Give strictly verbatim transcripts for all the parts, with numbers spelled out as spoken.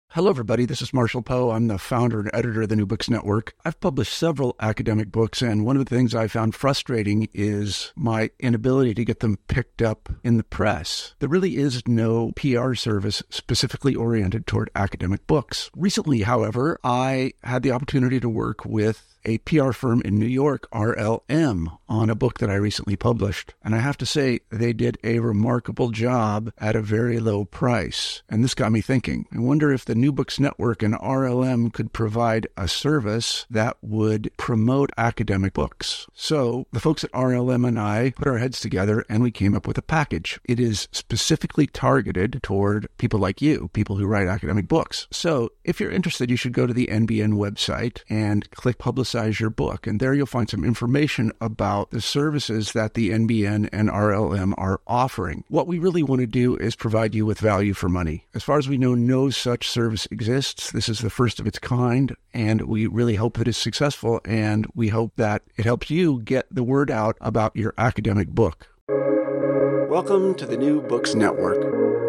Hello, everybody. This is Marshall Poe. I'm the founder and editor of the New Books Network. I've published several academic books, and one of the things I found frustrating is my inability to get them picked up in the press. There really is no P R service specifically oriented toward academic books. Recently, however, I had the opportunity to work with a P R firm in New York, R L M, on a book that I recently published. And I have to say, they did a remarkable job at a very low price. And this got me thinking. I wonder if the New Books Network and R L M could provide a service that would promote academic books. So the folks at R L M and I put our heads together and we came up with a package. It is specifically targeted toward people like you, people who write academic books. So if you're interested, you should go to the N B N website and click Publicize your book. And there you'll find some information about the services that the N B N and R L M are offering. What we really want to do is provide you with value for money. As far as we know, no such service exists. This is the first of its kind, and we really hope that it's successful, and we hope that it helps you get the word out about your academic book. Welcome to the New Books Network.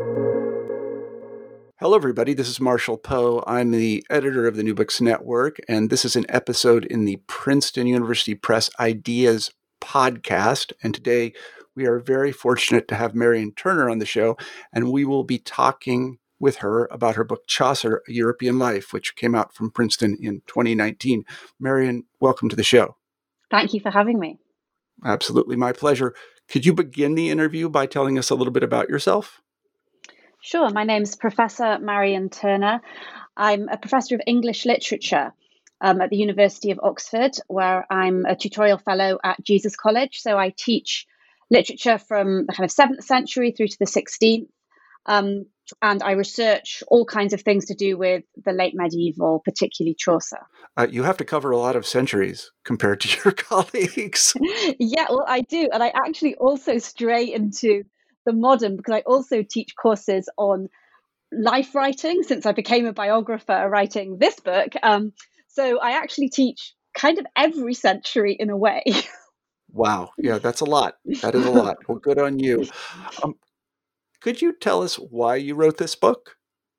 Hello, everybody. This is Marshall Poe. I'm the editor of the New Books Network, and this is an episode in the Princeton University Press Ideas podcast. And today we are very fortunate to have Marion Turner on the show, and we will be talking with her about her book, Chaucer, A European Life, which came out from Princeton in twenty nineteen. Marion, welcome to the show. Thank you for having me. Absolutely, my pleasure. Could you begin the interview by telling us a little bit about yourself? Sure. My name's Professor Marion Turner. I'm a professor of English literature um, at the University of Oxford, where I'm a tutorial fellow at Jesus College. So I teach literature from the kind of seventh century through to the sixteenth. Um, and I research all kinds of things to do with the late medieval, particularly Chaucer. Uh, you have to cover a lot of centuries compared to your colleagues. Yeah, well, I do. And I actually also stray into the modern, because I also teach courses on life writing since I became a biographer writing this book. Um, so I actually teach kind of every century in a way. Wow. Yeah, that's a lot. That is a lot. Well, good on you. Um, could you tell us why you wrote this book?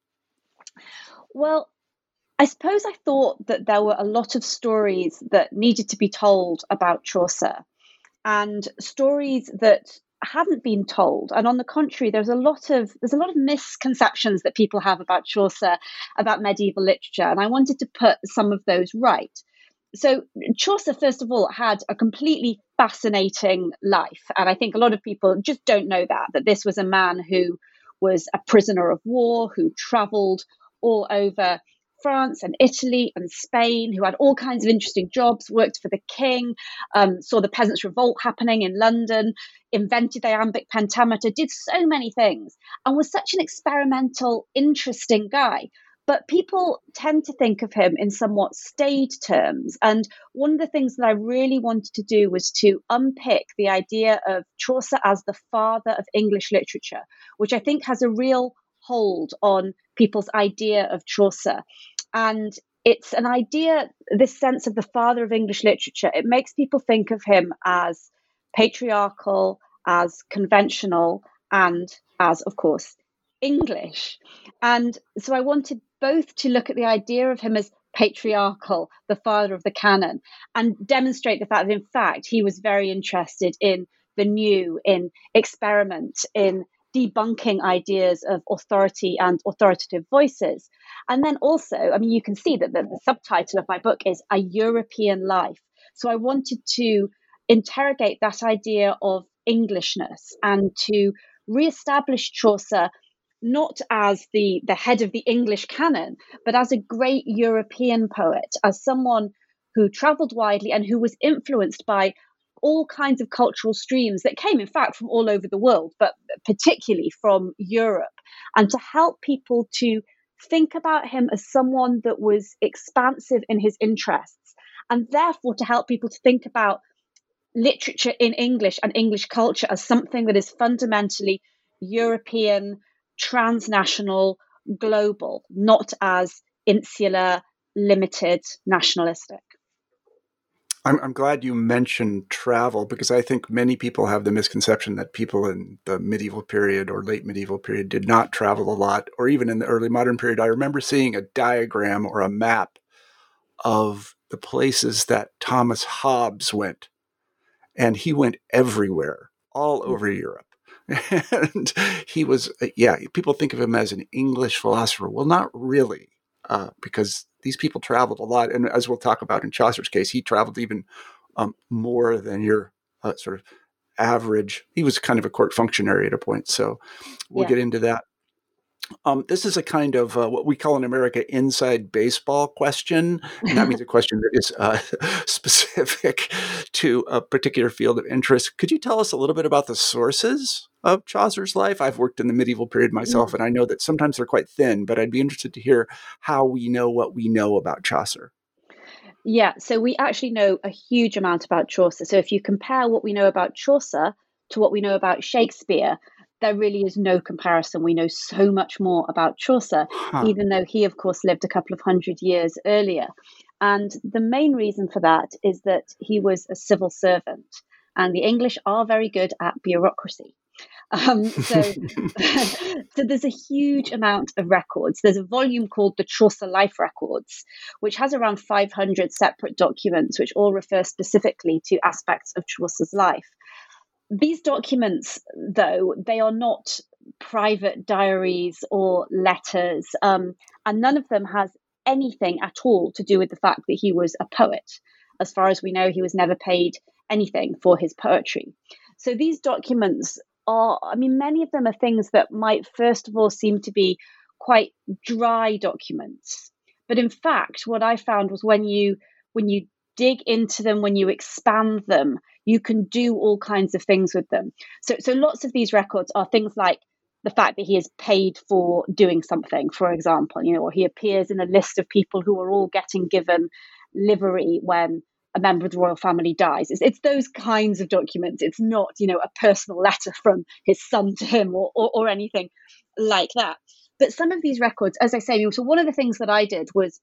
Well, I suppose I thought that there were a lot of stories that needed to be told about Chaucer, and stories that hadn't been told. And on the contrary, there's a lot of there's a lot of misconceptions that people have about Chaucer, about medieval literature, and I wanted to put some of those right. So Chaucer, first of all, had a completely fascinating life, and I think a lot of people just don't know that that this was a man who was a prisoner of war, who travelled all over France and Italy and Spain, who had all kinds of interesting jobs, worked for the king, um, saw the Peasants' Revolt happening in London, invented the iambic pentameter, did so many things, and was such an experimental, interesting guy. But people tend to think of him in somewhat staid terms. And one of the things that I really wanted to do was to unpick the idea of Chaucer as the father of English literature, which I think has a real hold on people's idea of Chaucer. And it's an idea, this sense of the father of English literature, it makes people think of him as patriarchal, as conventional, and as, of course, English. And so I wanted both to look at the idea of him as patriarchal, the father of the canon, and demonstrate the fact that, in fact, he was very interested in the new, in experiment, in debunking ideas of authority and authoritative voices. And then also, I mean, you can see that the, the subtitle of my book is A European Life. So I wanted to interrogate that idea of Englishness and to reestablish Chaucer not as the, the head of the English canon, but as a great European poet, as someone who travelled widely and who was influenced by all kinds of cultural streams that came, in fact, from all over the world, but particularly from Europe, and to help people to think about him as someone that was expansive in his interests, and therefore to help people to think about literature in English and English culture as something that is fundamentally European, transnational, global, not as insular, limited, nationalistic. I'm, I'm glad you mentioned travel, because I think many people have the misconception that people in the medieval period or late medieval period did not travel a lot, or even in the early modern period. I remember seeing a diagram or a map of the places that Thomas Hobbes went, and he went everywhere, all over Europe. And he was, yeah, people think of him as an English philosopher. Well, not really, uh, because these people traveled a lot. And as we'll talk about in Chaucer's case, he traveled even um, more than your uh, sort of average. He was kind of a court functionary at a point. So we'll Yeah. get into that. Um, this is a kind of uh, what we call in America inside baseball question. And that means a question that is uh, specific to a particular field of interest. Could you tell us a little bit about the sources of Chaucer's life? I've worked in the medieval period myself, Mm. and I know that sometimes they're quite thin, but I'd be interested to hear how we know what we know about Chaucer. Yeah, so we actually know a huge amount about Chaucer. So if you compare what we know about Chaucer to what we know about Shakespeare, there really is no comparison. We know so much more about Chaucer, Huh. even though he, of course, lived a couple of hundred years earlier. And the main reason for that is that he was a civil servant, and the English are very good at bureaucracy. Um, so, so there's a huge amount of records. There's a volume called the Chaucer Life Records, which has around five hundred separate documents, which all refer specifically to aspects of Chaucer's life. These documents, though, they are not private diaries or letters, um, and none of them has anything at all to do with the fact that he was a poet. As far as we know, he was never paid anything for his poetry. So these documents are, I mean, many of them are things that might, first of all, seem to be quite dry documents. But in fact, what I found was when you when you dig into them, when you expand them, you can do all kinds of things with them. So, so lots of these records are things like the fact that he is paid for doing something, for example, you know, or he appears in a list of people who are all getting given livery when a member of the royal family dies. It's, it's those kinds of documents. It's not, you know, a personal letter from his son to him or, or, or anything like that. But some of these records, as I say, so one of the things that I did was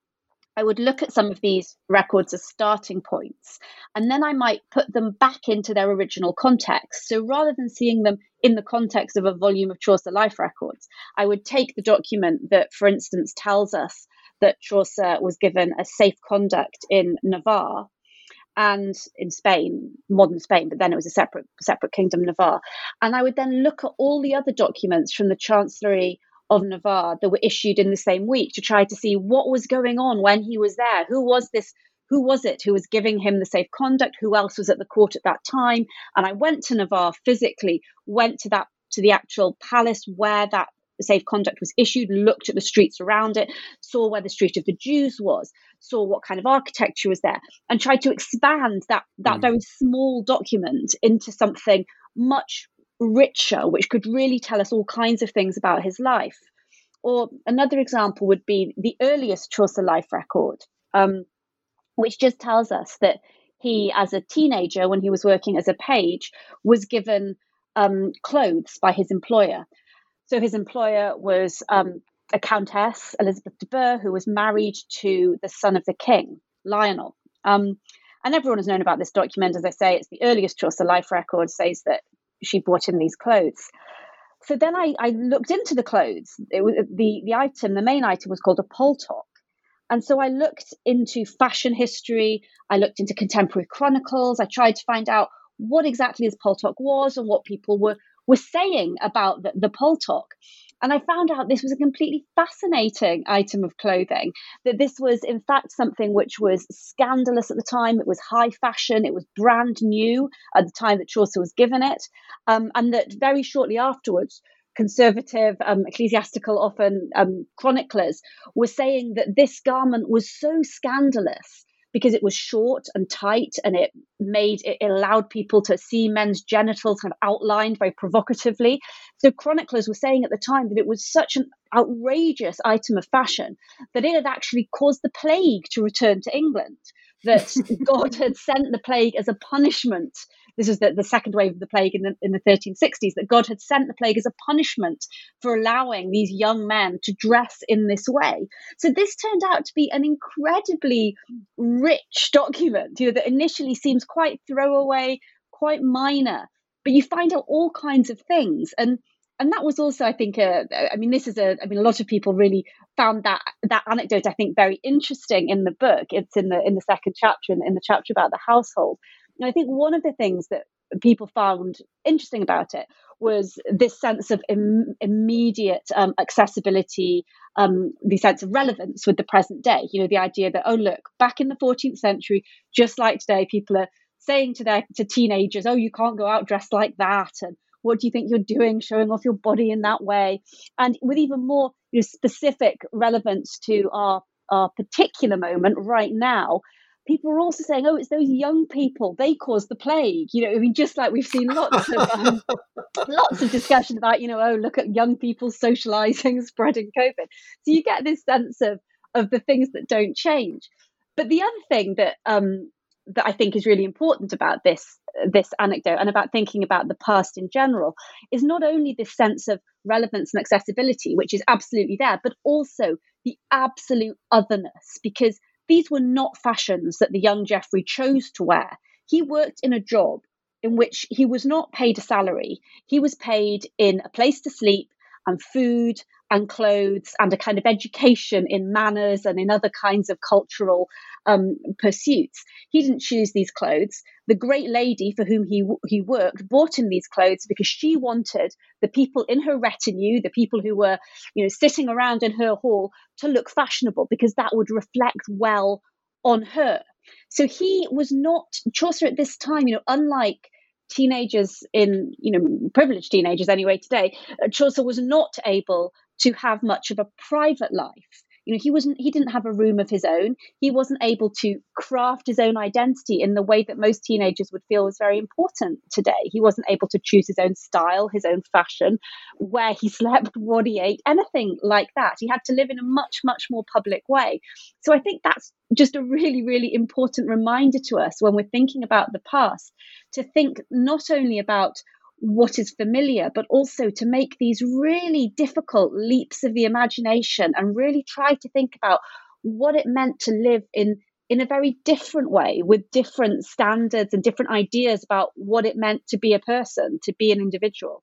I would look at some of these records as starting points, and then I might put them back into their original context. So rather than seeing them in the context of a volume of Chaucer Life Records, I would take the document that, for instance, tells us that Chaucer was given a safe conduct in Navarre and in Spain, modern Spain, but then it was a separate separate kingdom, Navarre. And I would then look at all the other documents from the Chancellery of Navarre that were issued in the same week to try to see what was going on when he was there. Who was this? Who was it who was giving him the safe conduct? Who else was at the court at that time? And I went to Navarre physically, went to that to the actual palace where that safe conduct was issued, looked at the streets around it, saw where the Street of the Jews was, saw what kind of architecture was there, and tried to expand that that mm. very small document into something much richer, which could really tell us all kinds of things about his life. Or another example would be the earliest Chaucer Life record, um, which just tells us that he, as a teenager, when he was working as a page, was given um, clothes by his employer. So his employer was um, a Countess, Elizabeth de Burgh, who was married to the son of the king, Lionel. Um, and everyone has known about this document. As I say, it's the earliest Chaucer Life record, says that she bought him these clothes. So then I, I looked into the clothes. It was, the, the item, the main item was called a paltock. And so I looked into fashion history. I looked into contemporary chronicles. I tried to find out what exactly his paltock was and what people were were saying about the, the paltock. And I found out this was a completely fascinating item of clothing, that this was, in fact, something which was scandalous at the time. It was high fashion. It was brand new at the time that Chaucer was given it. Um, and that very shortly afterwards, conservative, um, ecclesiastical, often um, chroniclers were saying that this garment was so scandalous because it was short and tight, and it made it allowed people to see men's genitals kind of outlined very provocatively. So chroniclers were saying at the time that it was such an outrageous item of fashion that it had actually caused the plague to return to England, that God had sent the plague as a punishment this was the, the second wave of the plague in the, in the thirteen sixties, that God had sent the plague as a punishment for allowing these young men to dress in this way. So this turned out to be an incredibly rich document, you know, that initially seems quite throwaway, quite minor, but you find out all kinds of things. And and that was also, I think, a, I mean, this is a, I mean, a lot of people really found that that anecdote, I think, very interesting in the book. It's in the in the second chapter, in, in the chapter about the household. And I think one of the things that people found interesting about it was this sense of Im- immediate um, accessibility, um, the sense of relevance with the present day. You know, the idea that, oh, look, back in the fourteenth century, just like today, people are saying to their to teenagers, oh, you can't go out dressed like that, and what do you think you're doing, showing off your body in that way? And with even more, you know, specific relevance to our our particular moment right now, people are also saying, oh, it's those young people, they caused the plague. You know, I mean, just like we've seen lots of um, lots of discussion about, you know, oh, look at young people socializing, spreading COVID. So you get this sense of of the things that don't change. But the other thing that um, that I think is really important about this this anecdote and about thinking about the past in general is not only this sense of relevance and accessibility, which is absolutely there, but also the absolute otherness, because these were not fashions that the young Geoffrey chose to wear. He worked in a job in which he was not paid a salary. He was paid in a place to sleep and food and clothes and a kind of education in manners and in other kinds of cultural um, pursuits. He didn't choose these clothes. The great lady for whom he he worked bought him these clothes because she wanted the people in her retinue, the people who were, you know, sitting around in her hall, to look fashionable, because that would reflect well on her. So he was not, Chaucer at this time, you know, unlike teenagers in, you know, privileged teenagers anyway today, Chaucer was not able to have much of a private life. You know, he wasn't, he didn't have a room of his own. He wasn't able to craft his own identity in the way that most teenagers would feel was very important today. He wasn't able to choose his own style, his own fashion, where he slept, what he ate, anything like that. He had to live in a much, much more public way. So I think that's just a really, really important reminder to us when we're thinking about the past, to think not only about what is familiar, but also to make these really difficult leaps of the imagination and really try to think about what it meant to live in in a very different way, with different standards and different ideas about what it meant to be a person, to be an individual.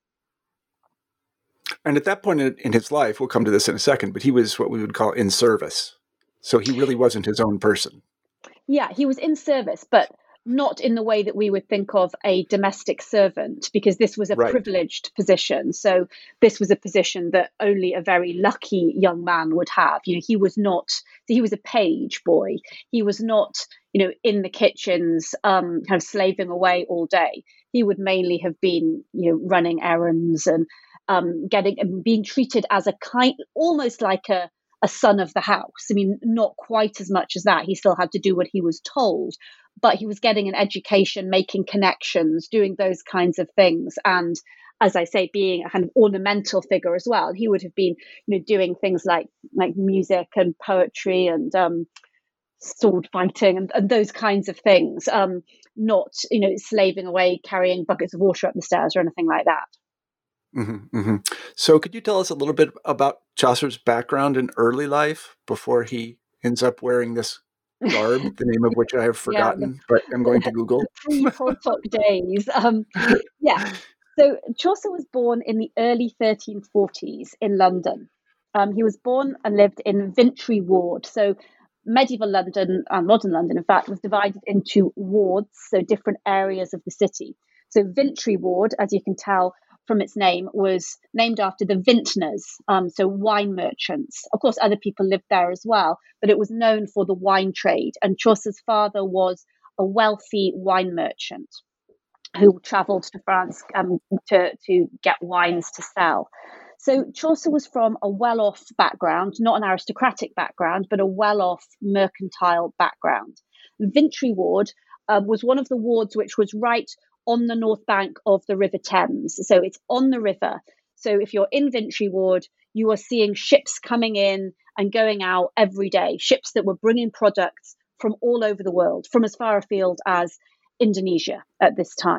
And at that point in, in his life, we'll come to this in a second, but he was what we would call in service. So he really wasn't his own person. Yeah, he was in service, but not in the way that we would think of a domestic servant, because this was a right. privileged position. So this was a position that only a very lucky young man would have. You know, he was not, he was a page boy. He was not, you know, in the kitchens, um, kind of slaving away all day. He would mainly have been, you know, running errands and um, getting and being treated as a kind, almost like a, a son of the house. I mean, not quite as much as that. He still had to do what he was told, but he was getting an education, making connections, doing those kinds of things. And as I say, being a kind of ornamental figure as well. He would have been, you know, doing things like like music and poetry and um, sword fighting and, and those kinds of things, um, not, you know, slaving away, carrying buckets of water up the stairs or anything like that. Mm-hmm, mm-hmm. So could you tell us a little bit about Chaucer's background in early life before he ends up wearing this garb, the name of which I have forgotten, yeah, but I'm going to Google. Pre-Poltock days. Um, yeah. So Chaucer was born in the early thirteen forties in London. Um, he was born and lived in Vintry Ward. So medieval London, and modern London, in fact, was divided into wards, so different areas of the city. So Vintry Ward, as you can tell from its name, was named after the vintners, um, so wine merchants. Of course, other people lived there as well, but it was known for the wine trade. And Chaucer's father was a wealthy wine merchant who travelled to France um, to, to get wines to sell. So Chaucer was from a well-off background, not an aristocratic background, but a well-off mercantile background. Vintry Ward uh, was one of the wards which was right on the north bank of the River Thames. So it's on the river. So if you're in Vintry Ward, you are seeing ships coming in and going out every day, ships that were bringing products from all over the world, from as far afield as Indonesia at this time.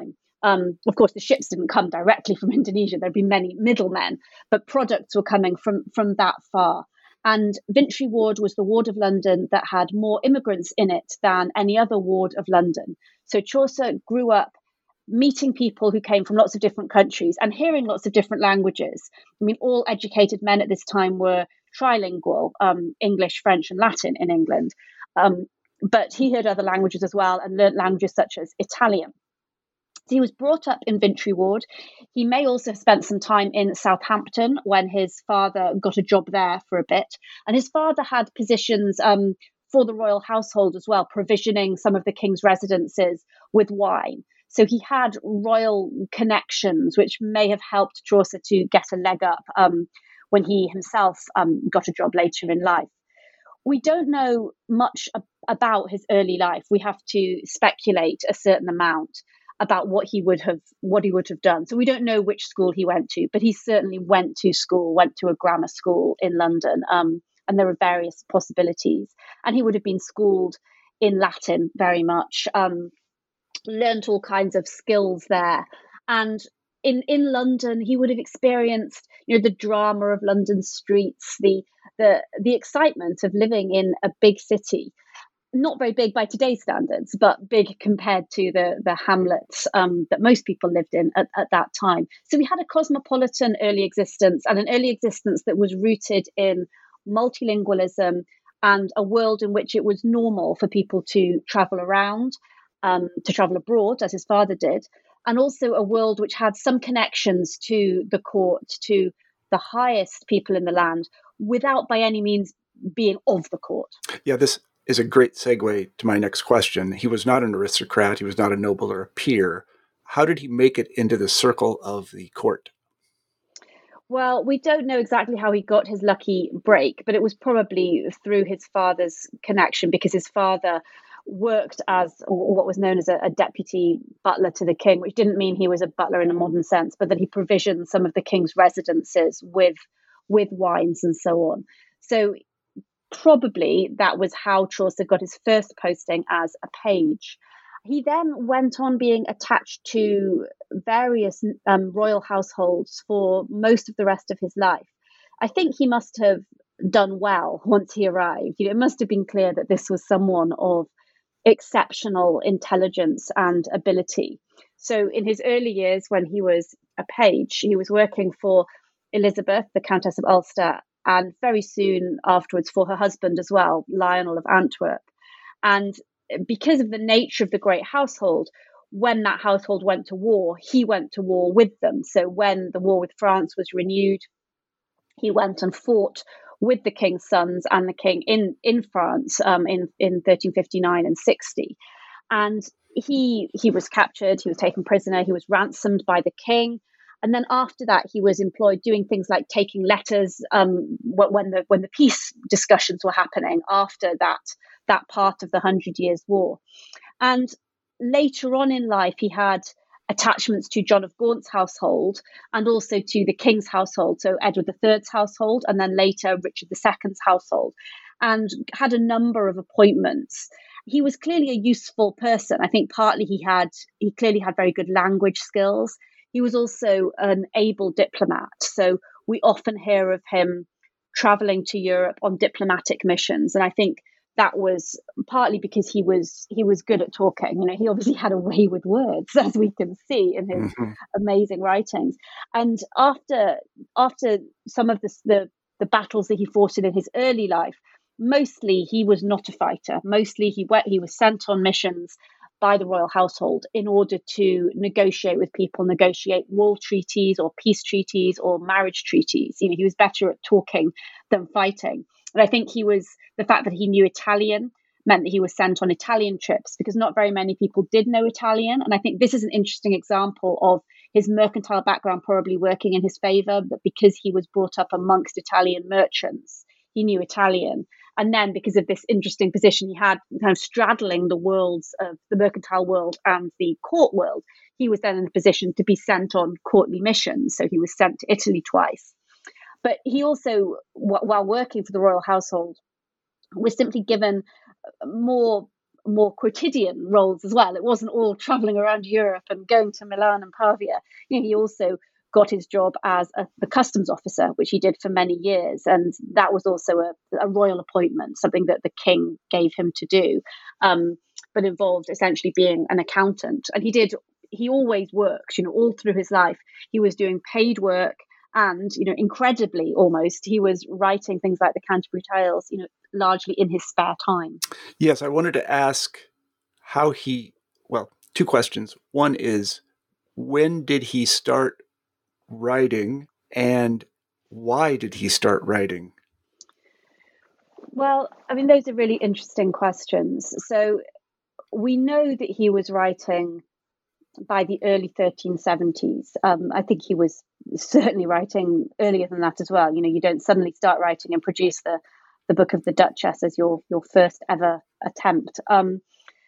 Um, of course, the ships didn't come directly from Indonesia. There'd be many middlemen, but products were coming from, from that far. And Vintry Ward was the ward of London that had more immigrants in it than any other ward of London. So Chaucer grew up meeting people who came from lots of different countries and hearing lots of different languages. I mean, all educated men at this time were trilingual, um, English, French, and Latin in England. Um, but he heard other languages as well and learnt languages such as Italian. So he was brought up in Vintry Ward. He may also have spent some time in Southampton when his father got a job there for a bit. And his father had positions um, for the royal household as well, provisioning some of the king's residences with wine. So he had royal connections, which may have helped Chaucer to get a leg up um, when he himself um, got a job later in life. We don't know much ab- about his early life. We have to speculate a certain amount about what he would have what he would have done. So we don't know which school he went to, but he certainly went to school, went to a grammar school in London, um, and there are various possibilities. And he would have been schooled in Latin very much, um, learned all kinds of skills there. And in, in London, he would have experienced, you know, the drama of London streets, the the the excitement of living in a big city. Not very big by today's standards, but big compared to the, the hamlets um, that most people lived in at, at that time. So we had a cosmopolitan early existence, and an early existence that was rooted in multilingualism and a world in which it was normal for people to travel around, um, to travel abroad, as his father did, and also a world which had some connections to the court, to the highest people in the land, without by any means being of the court. Yeah, this is a great segue to my next question. He was not an aristocrat. He was not a noble or a peer. How did he make it into the circle of the court? Well, we don't know exactly how he got his lucky break, but it was probably through his father's connection, because his father worked as what was known as a, a deputy butler to the king, which didn't mean he was a butler in a modern sense, but that he provisioned some of the king's residences with, with wines and so on. So probably that was how Chaucer got his first posting as a page. He then went on being attached to various um, royal households for most of the rest of his life. I think he must have done well once he arrived. You know, it must have been clear that this was someone of exceptional intelligence and ability. So in his early years, when he was a page, he was working for Elizabeth, the Countess of Ulster, and very soon afterwards for her husband as well, Lionel of Antwerp. And because of the nature of the great household, when that household went to war, he went to war with them. So when the war with France was renewed, he went and fought with the king's sons and the king in, in France um, in, in thirteen fifty-nine and sixty. And he he was captured, he was taken prisoner, he was ransomed by the king. And then after that, he was employed doing things like taking letters um, when the when the peace discussions were happening after that that part of the Hundred Years' War. And later on in life, he had attachments to John of Gaunt's household and also to the king's household, so Edward the Third's household, and then later Richard the Second's household, and had a number of appointments. He was clearly a useful person. I think partly he had he clearly had very good language skills. He was also an able diplomat. So we often hear of him traveling to Europe on diplomatic missions. And I think that was partly because he was he was good at talking. You know, he obviously had a way with words, as we can see in his mm-hmm. amazing writings. And after after some of the, the the battles that he fought in in his early life, mostly he was not a fighter. Mostly he went, he was sent on missions by the royal household in order to negotiate with people, negotiate war treaties or peace treaties or marriage treaties. You know, he was better at talking than fighting. And I think he was, the fact that he knew Italian meant that he was sent on Italian trips, because not very many people did know Italian. And I think this is an interesting example of his mercantile background probably working in his favor, but because he was brought up amongst Italian merchants, he knew Italian. And then because of this interesting position he had kind of straddling the worlds of the mercantile world and the court world, he was then in a position to be sent on courtly missions. So he was sent to Italy twice. But he also, while working for the royal household, was simply given more more quotidian roles as well. It wasn't all traveling around Europe and going to Milan and Pavia. You know, he also got his job as a, the customs officer, which he did for many years. And that was also a, a royal appointment, something that the king gave him to do, um, but involved essentially being an accountant. And he did, he always worked, you know, all through his life. He was doing paid work. And, you know, incredibly almost, he was writing things like the Canterbury Tales, you know, largely in his spare time. Yes, I wanted to ask how he, well, two questions. One is, when did he start writing, and why did he start writing? Well, I mean, those are really interesting questions. So we know that he was writing by the early thirteen seventies. Um, I think he was certainly writing earlier than that as well. You know, you don't suddenly start writing and produce the, the Book of the Duchess as your your first ever attempt. Um,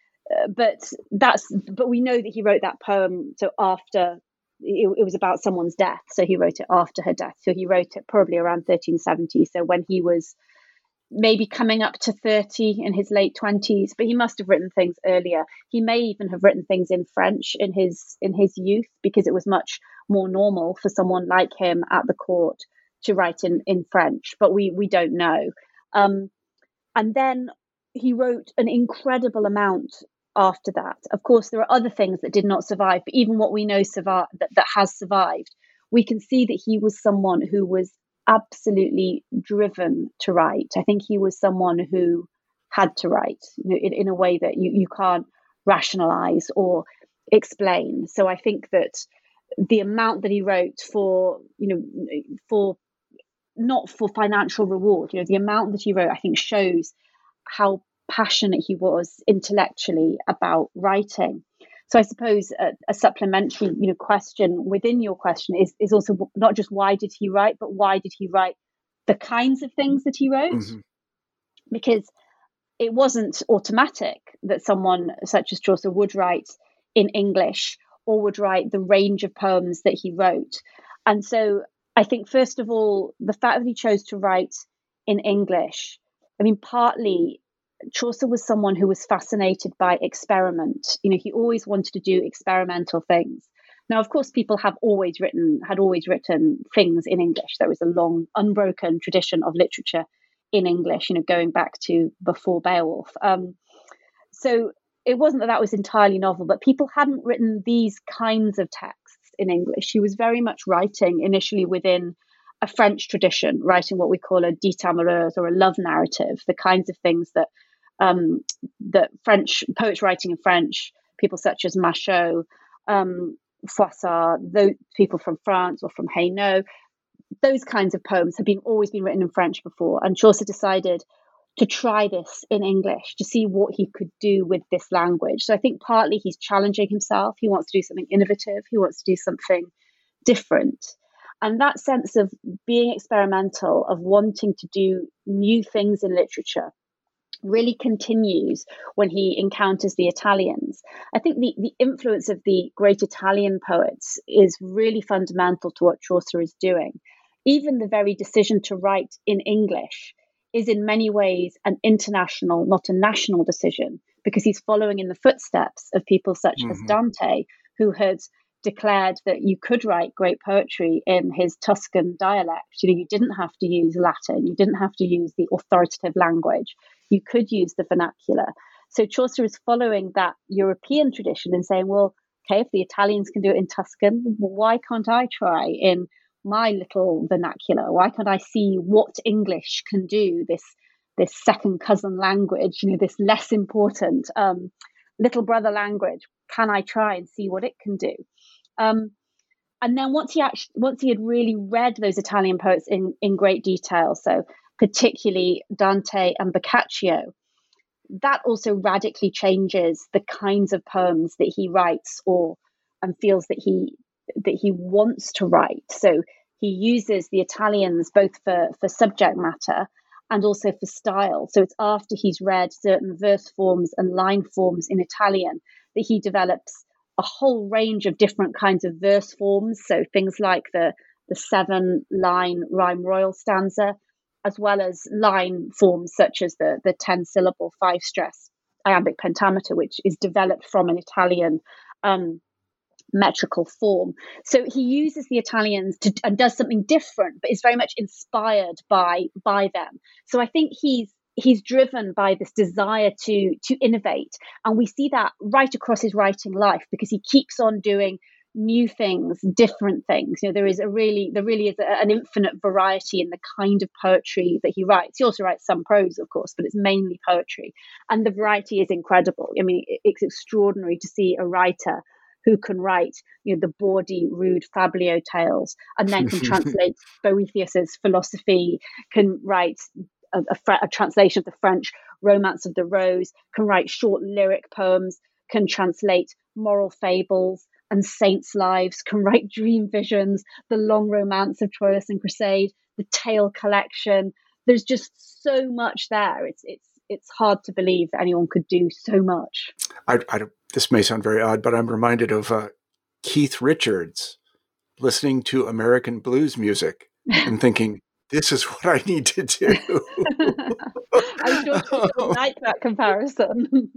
but that's but we know that he wrote that poem. So after it, it was about someone's death, so he wrote it after her death. So he wrote it probably around thirteen seventy. So when he was maybe coming up to thirty, in his late twenties, but he must have written things earlier. He may even have written things in French in his in his youth, because it was much more normal for someone like him at the court to write in, in French, but we we don't know. Um, and then he wrote an incredible amount after that. Of course, there are other things that did not survive, but even what we know survive, that, that has survived, we can see that he was someone who was absolutely driven to write. I think he was someone who had to write, you know, in, in a way that you, you can't rationalize or explain. So I think that the amount that he wrote for, you know, for not for financial reward, you know, the amount that he wrote, I think shows how passionate he was intellectually about writing. So I suppose a, a supplementary, you know, question within your question is is also not just why did he write, but why did he write the kinds of things that he wrote? Mm-hmm. Because it wasn't automatic that someone such as Chaucer would write in English or would write the range of poems that he wrote. And so I think, first of all, the fact that he chose to write in English, I mean, partly Chaucer was someone who was fascinated by experiment. You know, he always wanted to do experimental things. Now, of course, people have always written, had always written things in English. There was a long, unbroken tradition of literature in English, you know, going back to before Beowulf. Um, so it wasn't that that was entirely novel, but people hadn't written these kinds of texts in English. He was very much writing initially within a French tradition, writing what we call a dit amoureuse or a love narrative, the kinds of things that um, that French poets writing in French, people such as Machaut, um, Froissart, those people from France or from Hainaut, those kinds of poems have been always been written in French before. And Chaucer decided to try this in English to see what he could do with this language. So I think partly he's challenging himself. He wants to do something innovative. He wants to do something different. And that sense of being experimental, of wanting to do new things in literature, really continues when he encounters the Italians. I think the, the influence of the great Italian poets is really fundamental to what Chaucer is doing. Even the very decision to write in English is in many ways an international, not a national decision, because he's following in the footsteps of people such mm-hmm. as Dante, who had declared that you could write great poetry in his Tuscan dialect. You know, you didn't have to use Latin, you didn't have to use the authoritative language, you could use the vernacular. So Chaucer is following that European tradition and saying, well, okay, if the Italians can do it in Tuscan, why can't I try in my little vernacular? Why can't I see what English can do, this this second cousin language, you know, this less important um, little brother language? Can I try and see what it can do? Um, and then once he actually, once he had really read those Italian poets in, in great detail, so particularly Dante and Boccaccio, that also radically changes the kinds of poems that he writes or and feels that he that he wants to write. So he uses the Italians both for, for subject matter and also for style. So it's after he's read certain verse forms and line forms in Italian that he develops a whole range of different kinds of verse forms. So things like the, the seven line rhyme royal stanza, as well as line forms such as the, the ten syllable five stress iambic pentameter, which is developed from an Italian um, metrical form. So he uses the Italians to, and does something different, but is very much inspired by by them. So I think he's he's driven by this desire to to innovate, and we see that right across his writing life, because he keeps on doing new things, different things. You know, there is a really there really is a, an infinite variety in the kind of poetry that he writes. He also writes some prose, of course, but it's mainly poetry, and the variety is incredible. I mean, it's extraordinary to see a writer who can write, you know, the bawdy, rude Fablio tales, and then can translate Boethius's philosophy, can write a, a, a translation of the French Romance of the Rose, can write short lyric poems, can translate moral fables and saints' lives, can write dream visions, the long romance of Troilus and Cressade, the tale collection. There's just so much there. It's it's it's hard to believe that anyone could do so much. I, I, this may sound very odd, but I'm reminded of uh, Keith Richards listening to American blues music and thinking, this is what I need to do. I'm sure you don't like that comparison.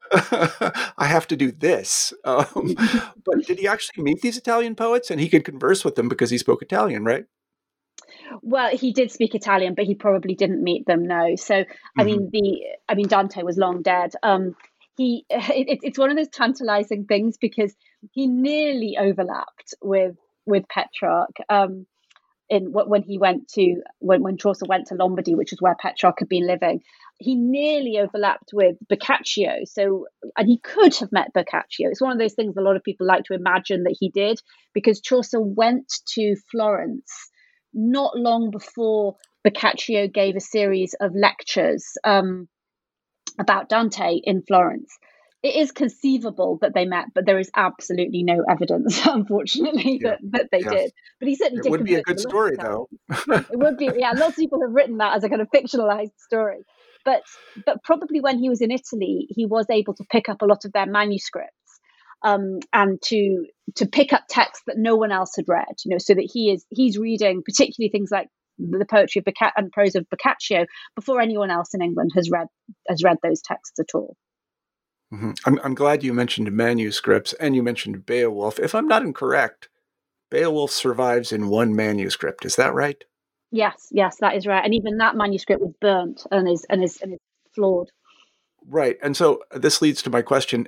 I have to do this. Um, but did he actually meet these Italian poets? And he could converse with them because he spoke Italian, right? Well, he did speak Italian, but he probably didn't meet them. No. So, mm-hmm. I mean, the I mean, Dante was long dead. Um, he it, it's one of those tantalizing things, because he nearly overlapped with with Petrarch. Um, in when he went to when when Chaucer went to Lombardy, which is where Petrarch had been living, he nearly overlapped with Boccaccio. So, and he could have met Boccaccio. It's one of those things a lot of people like to imagine that he did, because Chaucer went to Florence not long before Boccaccio gave a series of lectures um, about Dante in Florence. It is conceivable that they met, but there is absolutely no evidence, unfortunately, yeah. that, that they yeah. did. But he certainly it did. It would be a good story, though. It would be, yeah. Lots of people have written that as a kind of fictionalized story. But but probably when he was in Italy, he was able to pick up a lot of their manuscripts. Um, and to to pick up texts that no one else had read, you know, so that he is he's reading particularly things like the poetry of Bocca- and prose of Boccaccio before anyone else in England has read has read those texts at all. Mm-hmm. I'm I'm glad you mentioned manuscripts, and you mentioned Beowulf. If I'm not incorrect, Beowulf survives in one manuscript. Is that right? Yes, yes, that is right. And even that manuscript was burnt and is and is and is flawed. Right, and so this leads to my question.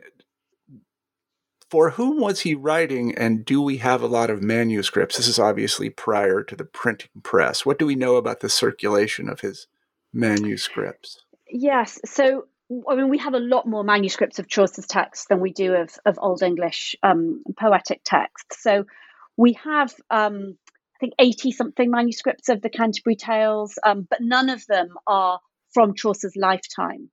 For whom was he writing, and do we have a lot of manuscripts? This is obviously prior to the printing press. What do we know about the circulation of his manuscripts? Yes, so I mean, we have a lot more manuscripts of Chaucer's texts than we do of, of Old English um, poetic texts. So we have, um, I think, eighty-something manuscripts of the Canterbury Tales, um, but none of them are from Chaucer's lifetime.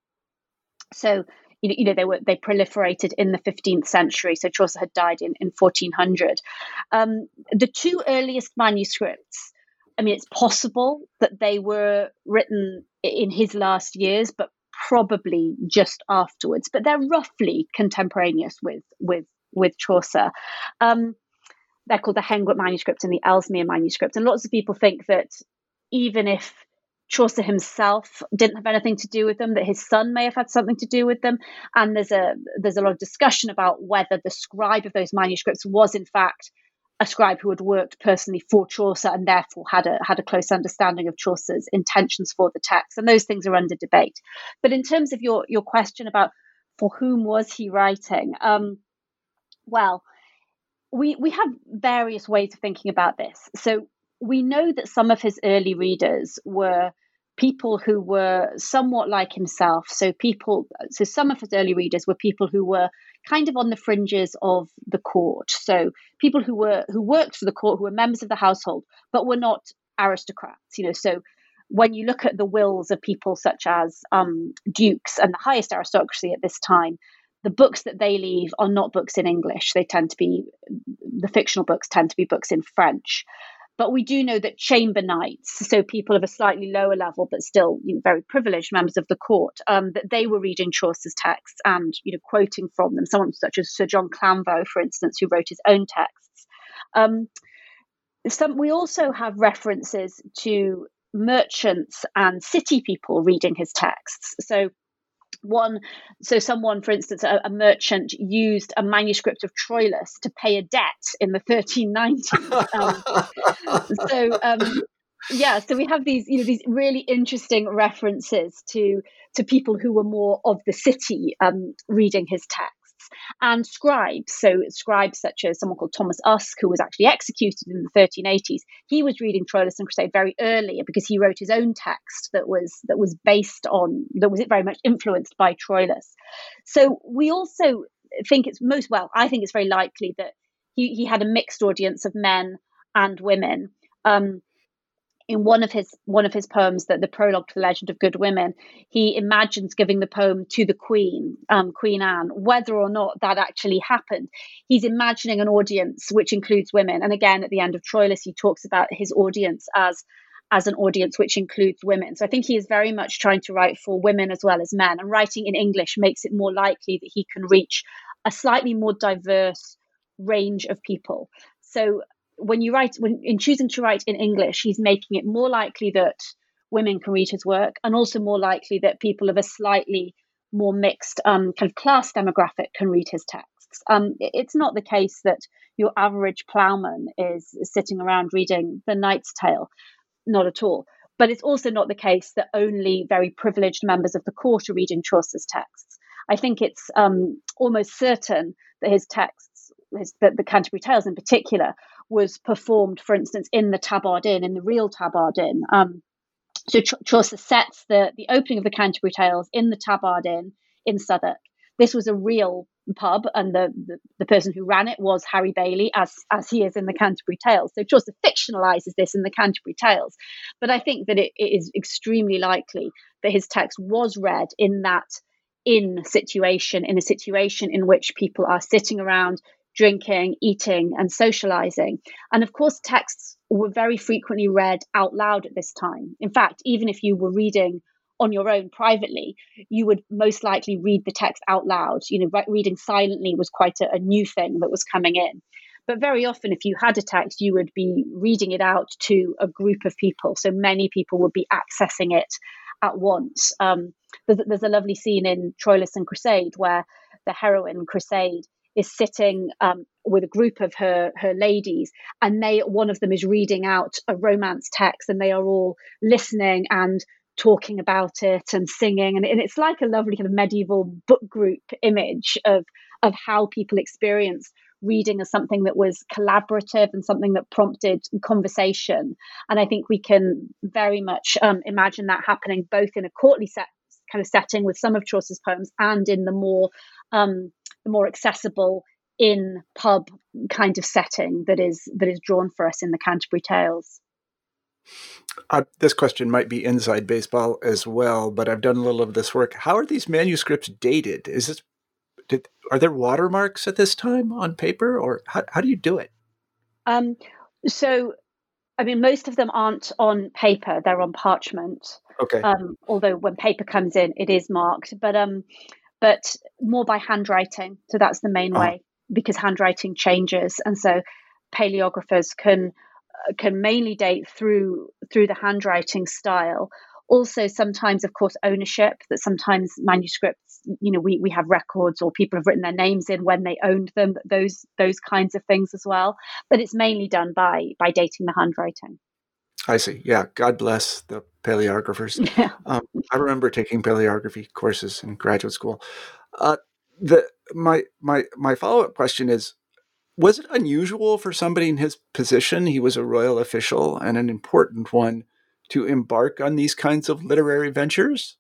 So You know, you know, they were they proliferated in the fifteenth century. So Chaucer had died in, in fourteen hundred. Um, the two earliest manuscripts, I mean, it's possible that they were written in his last years, but probably just afterwards. But they're roughly contemporaneous with with with Chaucer. Um, they're called the Henguit manuscript and the Ellesmere manuscript. And lots of people think that even if Chaucer himself didn't have anything to do with them, that his son may have had something to do with them. And there's a there's a lot of discussion about whether the scribe of those manuscripts was in fact a scribe who had worked personally for Chaucer and therefore had a had a close understanding of Chaucer's intentions for the text. And those things are under debate. But in terms of your your question about for whom was he writing, um, well, we we have various ways of thinking about this. So we know that some of his early readers were people who were somewhat like himself. So people, so some of his early readers were people who were kind of on the fringes of the court. So people who were who worked for the court, who were members of the household, but were not aristocrats. You know, so when you look at the wills of people such as um, dukes and the highest aristocracy at this time, the books that they leave are not books in English. They tend to be, the fictional books tend to be books in French. But we do know that chamber knights, so people of a slightly lower level, but still, you know, very privileged members of the court, um, that they were reading Chaucer's texts and, you know, quoting from them. Someone such as Sir John Clanvow, for instance, who wrote his own texts. Um, some, we also have references to merchants and city people reading his texts. So One, so someone, for instance, a, a merchant used a manuscript of Troilus to pay a debt in the thirteen nineties. Um, so um, yeah, so we have these, you know, these really interesting references to to people who were more of the city um, reading his texts. And scribes, so scribes such as someone called Thomas Usk, who was actually executed in the thirteen eighties, he was reading Troilus and Cresside very early because he wrote his own text that was that was based on, that was very much influenced by Troilus. So we also think it's most, well, I think it's very likely that he, he had a mixed audience of men and women. Um, in one of his one of his poems, that the prologue to the Legend of Good Women, he imagines giving the poem to the Queen, um, Queen Anne. Whether or not that actually happened, he's imagining an audience which includes women. And again, at the end of Troilus, he talks about his audience as as an audience which includes women. So I think he is very much trying to write for women as well as men. And writing in English makes it more likely that he can reach a slightly more diverse range of people. So when you write, when in choosing to write in English, he's making it more likely that women can read his work, and also more likely that people of a slightly more mixed um, kind of class demographic can read his texts. Um, it's not the case that your average ploughman is sitting around reading The Knight's Tale, not at all. But it's also not the case that only very privileged members of the court are reading Chaucer's texts. I think it's um, almost certain that his texts, his, the, the Canterbury Tales in particular, was performed, for instance, in the Tabard Inn, in the real Tabard Inn. Um, so Ch- Chaucer sets the, the opening of the Canterbury Tales in the Tabard Inn in Southwark. This was a real pub, and the, the, the person who ran it was Harry Bailey, as, as he is in the Canterbury Tales. So Chaucer fictionalizes this in the Canterbury Tales. But I think that it, it is extremely likely that his text was read in that inn situation, in a situation in which people are sitting around drinking, eating, and socializing. And of course, texts were very frequently read out loud at this time. In fact, even if you were reading on your own privately, you would most likely read the text out loud. You know, re- reading silently was quite a, a new thing that was coming in. But very often, if you had a text, you would be reading it out to a group of people. So many people would be accessing it at once. Um, there's, there's a lovely scene in Troilus and Cresside where the heroine, Cresside, is sitting um, with a group of her her ladies, and they one of them is reading out a romance text, and they are all listening and talking about it and singing, and, and it's like a lovely kind of medieval book group image of of how people experience reading as something that was collaborative and something that prompted conversation. And I think we can very much um, imagine that happening both in a courtly set kind of setting with some of Chaucer's poems, and in the more um, the more accessible in pub kind of setting that is that is drawn for us in the Canterbury Tales. Uh, this question might be inside baseball as well, but I've done a little of this work. How are these manuscripts dated? Is this did, are there watermarks at this time on paper, or how, how do you do it? Um, so, I mean, most of them aren't on paper; they're on parchment. Okay. Um, although when paper comes in, it is marked, but um, but more by handwriting. So that's the main Uh-huh. way, because handwriting changes, and so paleographers can uh, can mainly date through through the handwriting style. Also, sometimes, of course, ownership, that sometimes manuscripts, you know, we, we have records or people have written their names in when they owned them, those those kinds of things as well. But it's mainly done by by dating the handwriting. I see. Yeah. God bless the paleographers. Yeah. Um, I remember taking paleography courses in graduate school. Uh, the my my my follow-up question is, was it unusual for somebody in his position, he was a royal official and an important one, to embark on these kinds of literary ventures?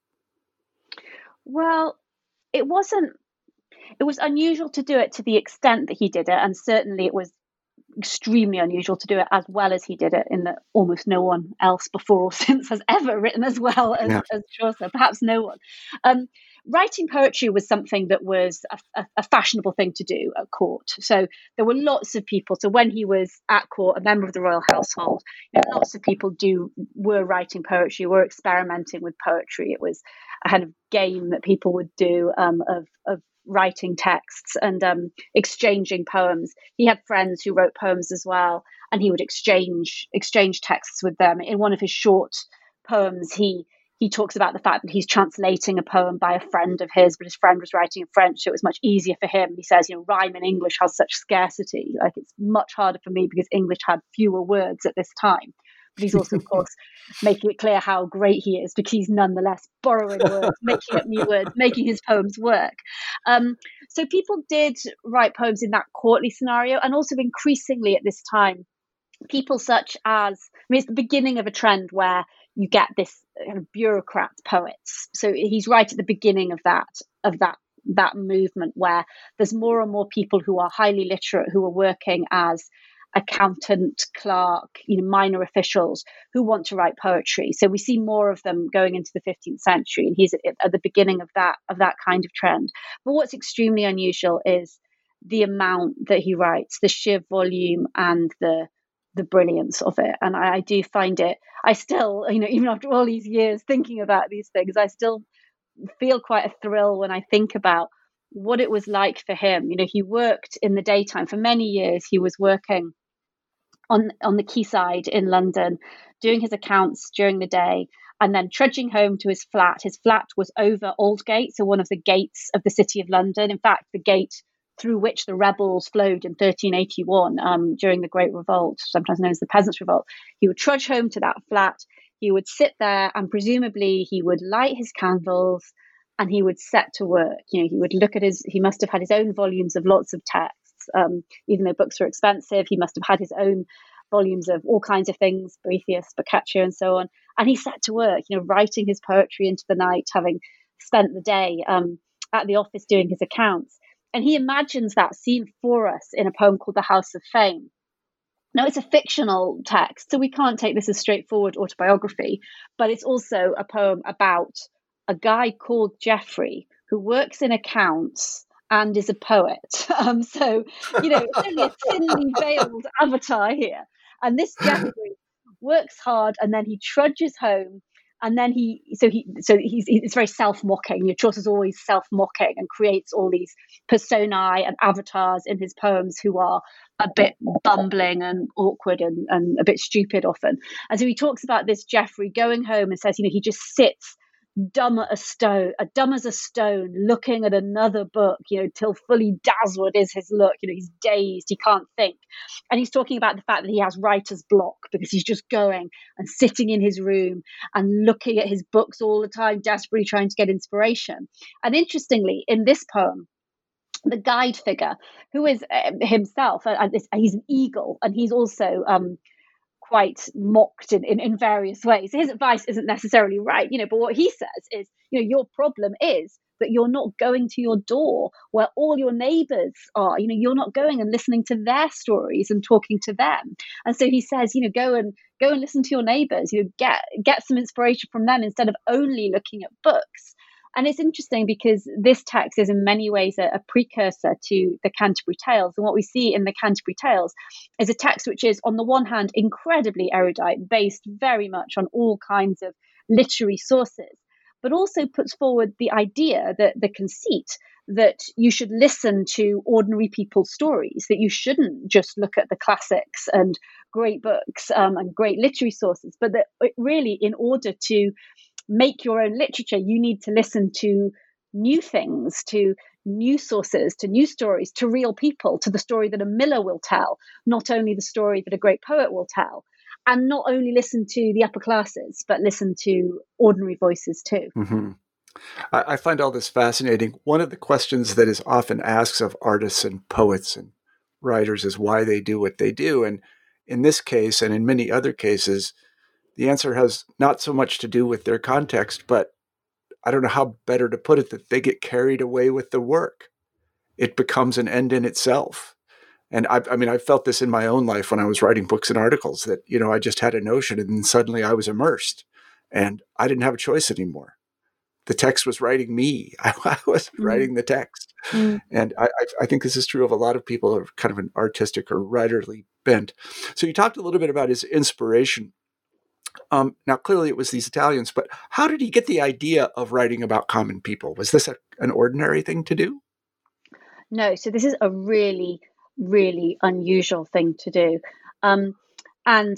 Well, it wasn't, it was unusual to do it to the extent that he did it. And certainly it was extremely unusual to do it as well as he did it, in that almost no one else before or since has ever written as well as, Yeah. as Chaucer, perhaps no one. Um, writing poetry was something that was a, a, a fashionable thing to do at court. So there were lots of people. So when he was at court, a member of the royal household, you know, lots of people do were writing poetry, were experimenting with poetry. It was a kind of game that people would do um, of, of writing texts and um, exchanging poems. He had friends who wrote poems as well, and he would exchange exchange texts with them. In one of his short poems, he he talks about the fact that he's translating a poem by a friend of his, but his friend was writing in French, so it was much easier for him. He says, you know, rhyme in English has such scarcity. Like, it's much harder for me because English had fewer words at this time. But he's also, of course, making it clear how great he is, because he's nonetheless borrowing words, making up new words, making his poems work. Um, so people did write poems in that courtly scenario, and also increasingly at this time, people such as, I mean, it's the beginning of a trend where you get this kind of bureaucrat poets. So he's right at the beginning of that, of that, that movement where there's more and more people who are highly literate, who are working as accountant, clerk, you know, minor officials who want to write poetry. So we see more of them going into the fifteenth century, and he's at, at the beginning of that, of that kind of trend. But what's extremely unusual is the amount that he writes, the sheer volume and the the brilliance of it. And I, I do find it, I still, you know, even after all these years thinking about these things, I still feel quite a thrill when I think about what it was like for him. You know, he worked in the daytime for many years. He was working on, on the quayside in London, doing his accounts during the day, and then trudging home to his flat. His flat was over Aldgate, so one of the gates of the city of London. In fact, the gate through which the rebels flowed in thirteen eighty-one um, during the Great Revolt, sometimes known as the Peasants' Revolt. He would trudge home to that flat. He would sit there, and presumably he would light his candles, and he would set to work. You know, he would look at his, he must have had his own volumes of lots of texts. Um, even though books were expensive, he must have had his own volumes of all kinds of things, Boethius, Boccaccio, and so on. And he set to work, you know, writing his poetry into the night, having spent the day um, at the office doing his accounts. And he imagines that scene for us in a poem called The House of Fame. Now, it's a fictional text, so we can't take this as straightforward autobiography, but it's also a poem about a guy called Geoffrey who works in accounts and is a poet. Um, so, you know, it's only a thinly veiled avatar here. And this Geoffrey works hard, and then he trudges home. And then he, so he, so he's, it's very self-mocking. You know, Chaucer's always self-mocking and creates all these personae and avatars in his poems who are a bit bumbling and awkward and, and a bit stupid often. And so he talks about this Geoffrey going home and says, you know, he just sits dumb as a stone, a dumb as a stone, looking at another book, you know, till fully dazzled is his look. You know, he's dazed, he can't think. And he's talking about the fact that he has writer's block because he's just going and sitting in his room and looking at his books all the time, desperately trying to get inspiration. And interestingly, in this poem, the guide figure, who is uh, himself, uh, he's an eagle, and he's also um, quite mocked in, in, in various ways. His advice isn't necessarily right, you know, but what he says is, you know, your problem is that you're not going to your door where all your neighbors are. You know, you're not going and listening to their stories and talking to them. And so he says, you know, go and go and listen to your neighbors, you know, get get some inspiration from them instead of only looking at books. And it's interesting because this text is in many ways a, a precursor to the Canterbury Tales. And what we see in the Canterbury Tales is a text which is, on the one hand, incredibly erudite, based very much on all kinds of literary sources, but also puts forward the idea, that the conceit, that you should listen to ordinary people's stories, that you shouldn't just look at the classics and great books um, and great literary sources, but that it really, in order to make your own literature, you need to listen to new things, to new sources, to new stories, to real people, to the story that a miller will tell, not only the story that a great poet will tell, and not only listen to the upper classes, but listen to ordinary voices too. Mm-hmm. I, I find all this fascinating. One of the questions that is often asked of artists and poets and writers is why they do what they do. And in this case, and in many other cases, the answer has not so much to do with their context, but I don't know how better to put it, that they get carried away with the work. It becomes an end in itself. And I, I mean, I felt this in my own life when I was writing books and articles, that, you know, I just had a notion and then suddenly I was immersed and I didn't have a choice anymore. The text was writing me. I, I was mm. writing the text. Mm. And I, I think this is true of a lot of people who are kind of an artistic or writerly bent. So you talked a little bit about his inspiration. Um, now, clearly it was these Italians, but how did he get the idea of writing about common people? Was this a, an ordinary thing to do? No, so this is a really, really unusual thing to do. Um, and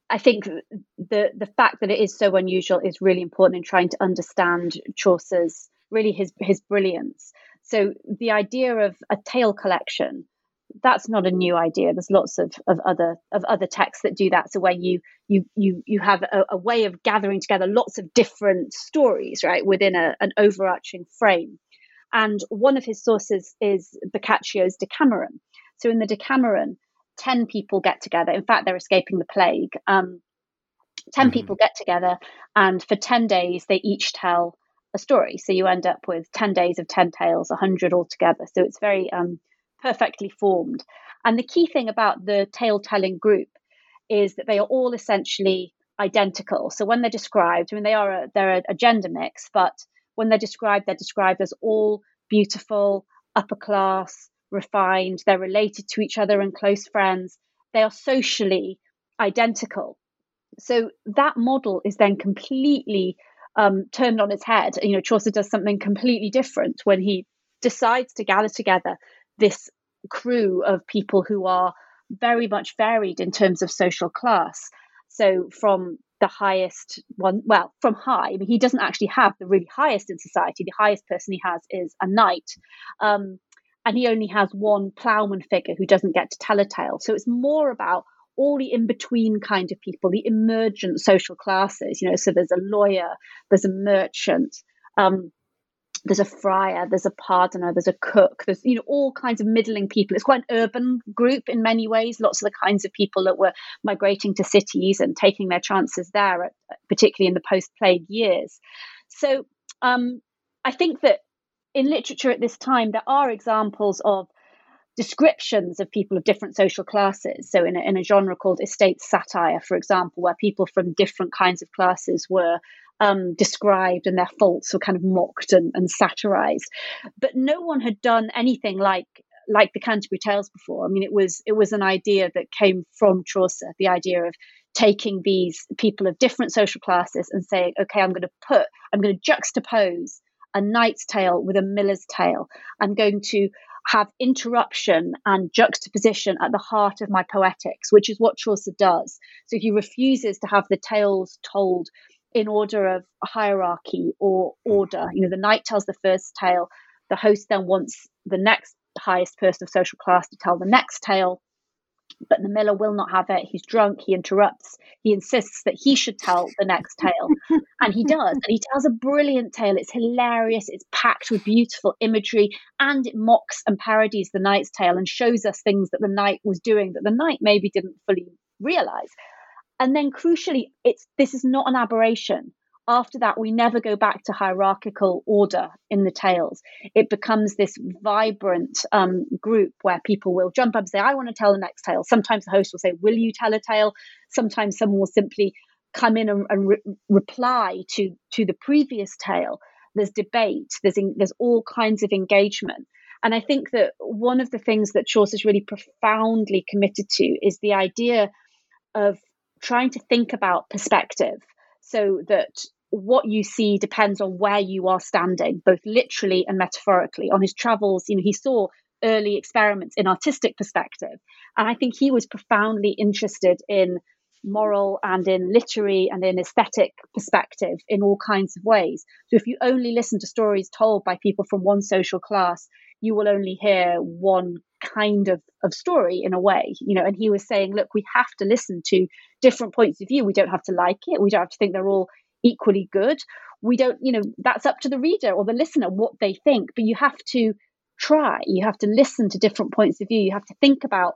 I think the the fact that it is so unusual is really important in trying to understand Chaucer's, really his his brilliance. So the idea of a tale collection, that's not a new idea. There's lots of, of other of other texts that do that. So where you you you you have a, a way of gathering together lots of different stories, right, within a, an overarching frame. And one of his sources is Boccaccio's Decameron. So in the Decameron, ten people get together. In fact, they're escaping the plague. Um, ten mm-hmm. people get together, and for ten days, they each tell a story. So you end up with ten days of ten tales, one hundred altogether. So it's very um, perfectly formed. And the key thing about the tale-telling group is that they are all essentially identical. So when they're described, I mean, they are a, they're a gender mix, but when they're described, they're described as all beautiful, upper class, refined. They're related to each other and close friends. They are socially identical. So that model is then completely um, turned on its head. You know, Chaucer does something completely different when he decides to gather together this crew of people who are very much varied in terms of social class. So from the highest one, well, from high, I mean, he doesn't actually have the really highest in society. The highest person he has is a knight. Um, and he only has one ploughman figure who doesn't get to tell a tale. So it's more about all the in-between kind of people, the emergent social classes, you know, so there's a lawyer, there's a merchant, um, there's a friar, there's a pardoner, there's a cook, there's, you know, all kinds of middling people. It's quite an urban group in many ways, lots of the kinds of people that were migrating to cities and taking their chances there, particularly in the post-plague years. So um, I think that in literature at this time, there are examples of descriptions of people of different social classes. So in a, in a genre called estate satire, for example, where people from different kinds of classes were um, described and their faults were kind of mocked and, and satirized. But no one had done anything like like the Canterbury Tales before. I mean, it was it was an idea that came from Chaucer, the idea of taking these people of different social classes and saying, okay, I'm going to put, I'm going to juxtapose a knight's tale with a miller's tale. I'm going to have interruption and juxtaposition at the heart of my poetics, which is what Chaucer does. So he refuses to have the tales told in order of hierarchy or order. You know, the knight tells the first tale, the host then wants the next highest person of social class to tell the next tale, but the miller will not have it. He's drunk, he interrupts, he insists that he should tell the next tale. And he does. And he tells a brilliant tale. It's hilarious, it's packed with beautiful imagery, and it mocks and parodies the knight's tale and shows us things that the knight was doing that the knight maybe didn't fully realize. And then crucially, it's this is not an aberration. After that, we never go back to hierarchical order in the tales. It becomes this vibrant um, group where people will jump up and say, I want to tell the next tale. Sometimes the host will say, will you tell a tale? Sometimes someone will simply come in and, and re- reply to, to the previous tale. There's debate. There's, in, there's all kinds of engagement. And I think that one of the things that Chaucer's really profoundly committed to is the idea of trying to think about perspective, so that what you see depends on where you are standing, both literally and metaphorically. On his travels, you know, he saw early experiments in artistic perspective. And I think he was profoundly interested in moral and in literary and in aesthetic perspective in all kinds of ways. So if you only listen to stories told by people from one social class, you will only hear one kind of, of story in a way, you know, and he was saying, look, we have to listen to different points of view. We don't have to like it. We don't have to think they're all equally good. We don't, you know, that's up to the reader or the listener what they think, but you have to try, you have to listen to different points of view. You have to think about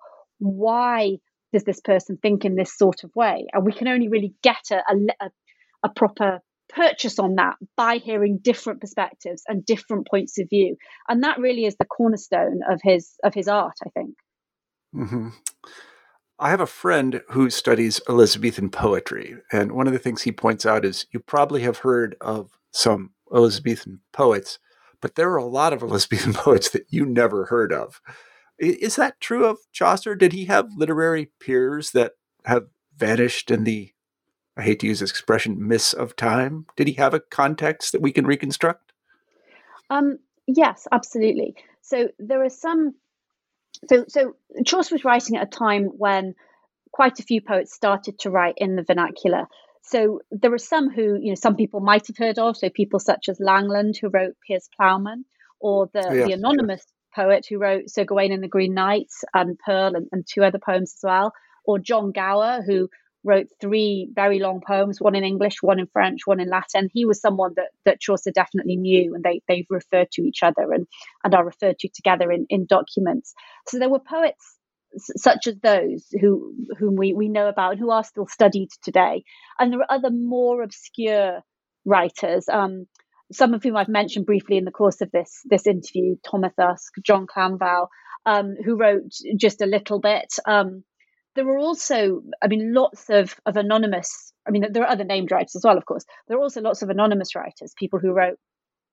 why does this person think in this sort of way? And we can only really get a, a, a proper purchase on that by hearing different perspectives and different points of view. And that really is the cornerstone of his of his art, I think. Mm-hmm. I have a friend who studies Elizabethan poetry, and one of the things he points out is you probably have heard of some Elizabethan poets, but there are a lot of Elizabethan poets that you never heard of. Is that true of Chaucer? Did he have literary peers that have vanished in the, I hate to use this expression, mists of time? Did he have a context that we can reconstruct? Um, yes, absolutely. So there are some, so so Chaucer was writing at a time when quite a few poets started to write in the vernacular. So there were some who, you know, some people might have heard of. So people such as Langland, who wrote Piers Plowman, or Oh, the yes, the yes. anonymous poet who wrote Sir Gawain and the Green Knight and Pearl and, and two other poems as well, or John Gower, who wrote three very long poems, one in English, one in French, one in Latin. He was someone that that Chaucer definitely knew, and they they referred to each other and and are referred to together in in documents. So there were poets such as those who whom we, we know about and who are still studied today. And there are other more obscure writers, um, some of whom I've mentioned briefly in the course of this this interview: Thomas Usk, John Clanval, um, who wrote just a little bit. Um, there were also, I mean, lots of, of anonymous, I mean, there are other named writers as well, of course. There are also lots of anonymous writers, people who wrote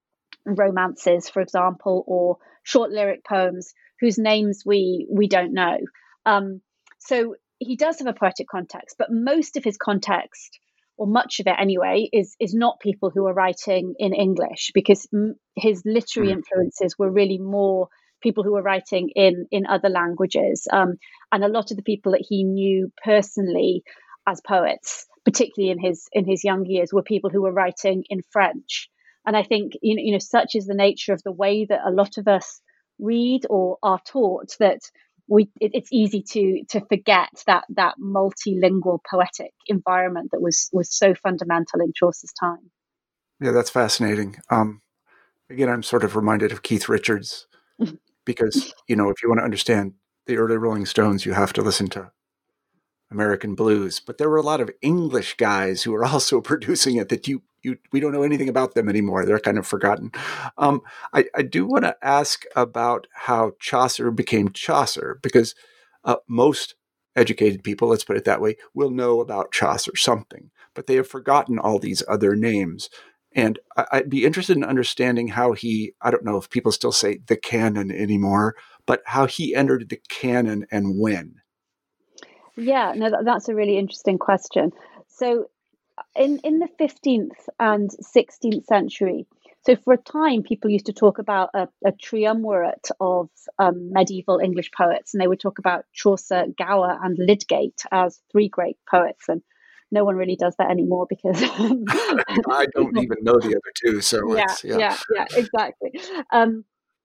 romances, for example, or short lyric poems whose names we we don't know. Um, so he does have a poetic context, but most of his context, or much of it anyway, is is not people who are writing in English, because m- his literary Mm. influences were really more people who were writing in in other languages, um, and a lot of the people that he knew personally as poets, particularly in his in his young years, were people who were writing in French. And I think, you know, you know, such is the nature of the way that a lot of us read or are taught, that we it, it's easy to to forget that that multilingual poetic environment that was was so fundamental in Chaucer's time. Yeah, that's fascinating. Um, again, I'm sort of reminded of Keith Richards because, you know, if you want to understand the early Rolling Stones, you have to listen to American Blues. But there were a lot of English guys who were also producing it that you you we don't know anything about them anymore. They're kind of forgotten. Um, I, I do want to ask about how Chaucer became Chaucer, because uh, most educated people, let's put it that way, will know about Chaucer something, but they have forgotten all these other names. And I, I'd be interested in understanding how he, I don't know if people still say the canon anymore, but how he entered the canon and when. Yeah, no, that, that's a really interesting question. So in in the fifteenth and sixteenth century, so for a time people used to talk about a, a triumvirate of um, medieval English poets, and they would talk about Chaucer, Gower, and Lydgate as three great poets. And no one really does that anymore, because um, I don't people, even know the other two, so yeah, it's yeah. yeah, yeah, exactly. Um,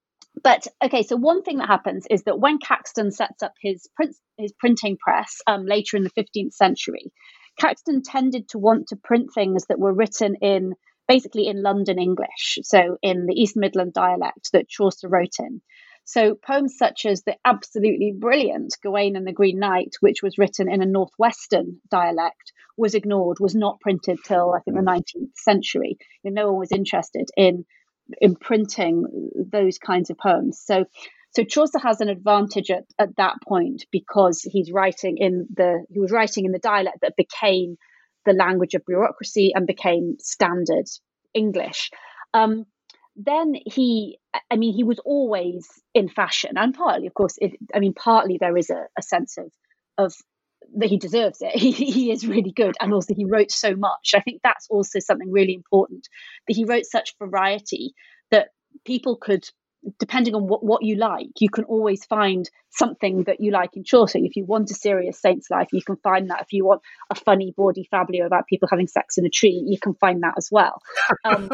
but okay, so one thing that happens is that when Caxton sets up his print, his printing press um, later in the fifteenth century, Caxton tended to want to print things that were written in basically in London English, so in the East Midland dialect that Chaucer wrote in. So poems such as the absolutely brilliant Gawain and the Green Knight, which was written in a northwestern dialect, was ignored, was not printed till I think the nineteenth century. And no one was interested in imprinting those kinds of poems. So so Chaucer has an advantage at, at that point, because he's writing in the he was writing in the dialect that became the language of bureaucracy and became standard English. Um, then he, I mean, he was always in fashion, and partly, of course, it, I mean, partly there is a, a sense of of that he deserves it. He, he is really good, and also he wrote so much. I think that's also something really important, that he wrote such variety that people could, depending on what, what you like, you can always find something that you like in Chaucer. If you want a serious saint's life, you can find that. If you want a funny bawdy fablio about people having sex in a tree, you can find that as well. Um,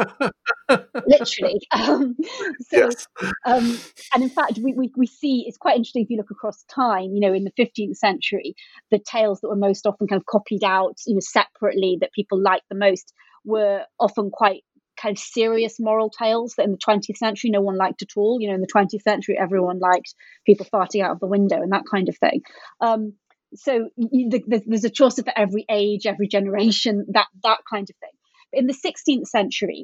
literally. Um, so, Yes. um, and in fact, we, we, we see it's quite interesting if you look across time, you know, in the fifteenth century, the tales that were most often kind of copied out, you know, separately, that people liked the most, were often quite kind of serious moral tales that in the twentieth century no one liked at all. You know, in the twentieth century, everyone liked people farting out of the window and that kind of thing. Um, so you, the, there's a Chaucer for every age, every generation, that that kind of thing. But in the sixteenth century,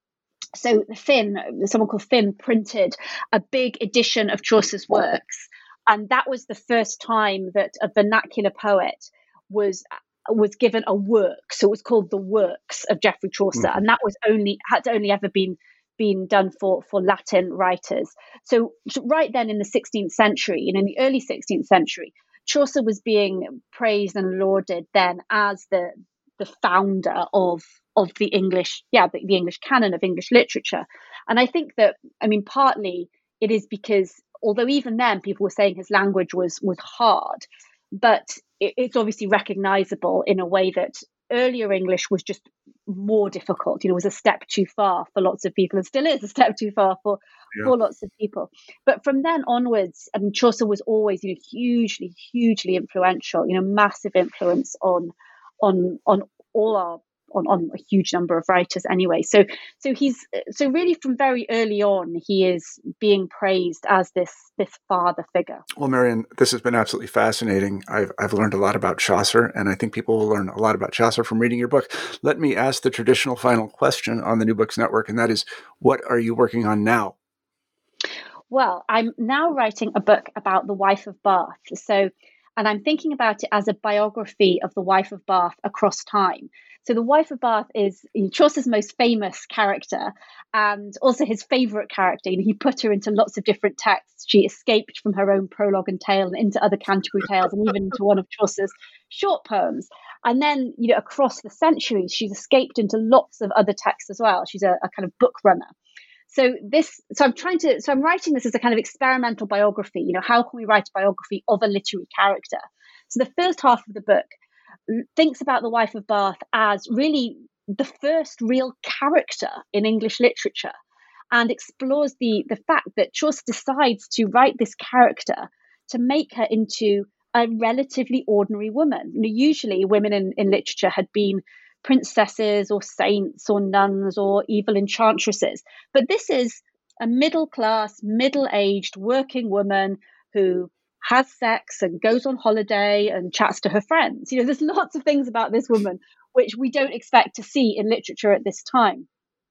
so Finn, someone called Finn, printed a big edition of Chaucer's works, and that was the first time that a vernacular poet was was given a work. So it was called the Works of Geoffrey Chaucer, Mhm. and that was only had only ever been been done for for Latin writers. So right then in the sixteenth century, and in the early sixteenth century, Chaucer was being praised and lauded then as the the founder of of the English, yeah, the, the English canon of English literature. And I think that, I mean, partly it is because although even then people were saying his language was was hard, but it, it's obviously recognizable in a way that earlier English was just more difficult. You know, it was a step too far for lots of people, and still is a step too far for, Yeah. for lots of people. But from then onwards, I mean, Chaucer was always, you know, hugely, hugely influential, you know, massive influence on on on all our on, on a huge number of writers anyway. So so he's so really from very early on, he is being praised as this this father figure. Well, Marion, this has been absolutely fascinating. I've I've learned a lot about Chaucer, and I think people will learn a lot about Chaucer from reading your book. Let me ask the traditional final question on the New Books Network, and that is, what are you working on now? Well, I'm now writing a book about the wife of Bath. So, and I'm thinking about it as a biography of the wife of Bath across time. So the wife of Bath is Chaucer's most famous character and also his favourite character. You know, he put her into lots of different texts. She escaped from her own prologue and tale and into other Canterbury Tales and even into one of Chaucer's short poems. And then, you know, across the centuries, she's escaped into lots of other texts as well. She's a, a kind of book runner. So this, so I'm trying to, so I'm writing this as a kind of experimental biography. You know, how can we write a biography of a literary character? So the first half of the book thinks about the wife of Bath as really the first real character in English literature, and explores the the fact that Chaucer decides to write this character to make her into a relatively ordinary woman. You know, usually women in, in literature had been princesses or saints or nuns or evil enchantresses. But this is a middle-class, middle-aged working woman who has sex and goes on holiday and chats to her friends. You know, there's lots of things about this woman which we don't expect to see in literature at this time.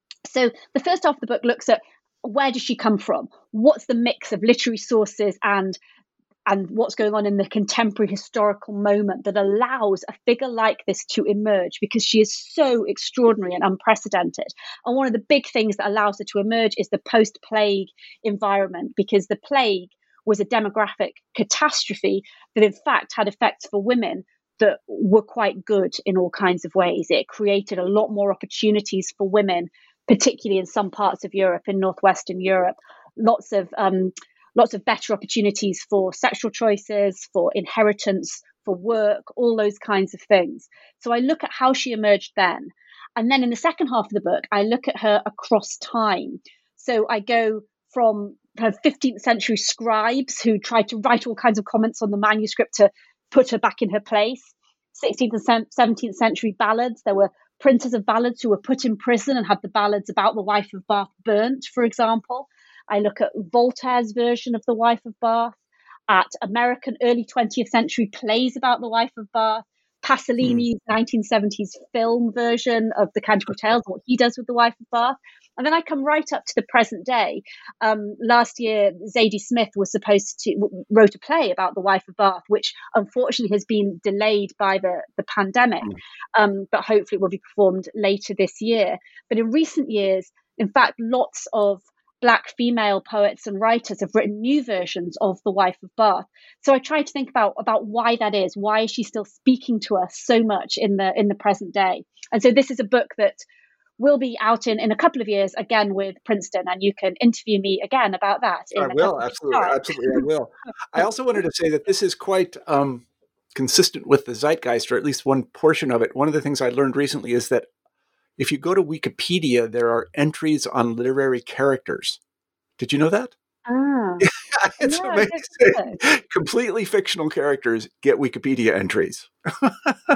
So the first half of the book looks at where does she come from? What's the mix of literary sources and and what's going on in the contemporary historical moment that allows a figure like this to emerge, because she is so extraordinary and unprecedented. And one of the big things that allows her to emerge is the post-plague environment, because the plague was a demographic catastrophe that in fact had effects for women that were quite good in all kinds of ways. It created a lot more opportunities for women, particularly in some parts of Europe, in northwestern Europe, lots of um, lots of better opportunities for sexual choices, for inheritance, for work, all those kinds of things. So I look at how she emerged then. And then in the second half of the book, I look at her across time. So I go from kind of fifteenth century scribes who tried to write all kinds of comments on the manuscript to put her back in her place. sixteenth and seventeenth century ballads. There were printers of ballads who were put in prison and had the ballads about the wife of Bath burnt, for example. I look at Voltaire's version of the wife of Bath, at American early twentieth century plays about the wife of Bath, Pasolini's mm. nineteen seventies film version of the Canterbury Tales, what he does with the wife of Bath. And then I come right up to the present day. Um, last year, Zadie Smith was supposed to w- wrote a play about the wife of Bath, which unfortunately has been delayed by the, the pandemic, mm. um, but hopefully will be performed later this year. But in recent years, in fact, lots of Black female poets and writers have written new versions of the wife of Bath. So I try to think about, about why that is. Why is she still speaking to us so much in the in the present day? And so this is a book that will be out in, in a couple of years, again with Princeton, and you can interview me again about that. I will, absolutely, absolutely, I will. I also wanted to say that this is quite um, consistent with the zeitgeist, or at least one portion of it. One of the things I learned recently is that if you go to Wikipedia, there are entries on literary characters. Did you know that? Ah, it's no, amazing. Completely fictional characters get Wikipedia entries. Really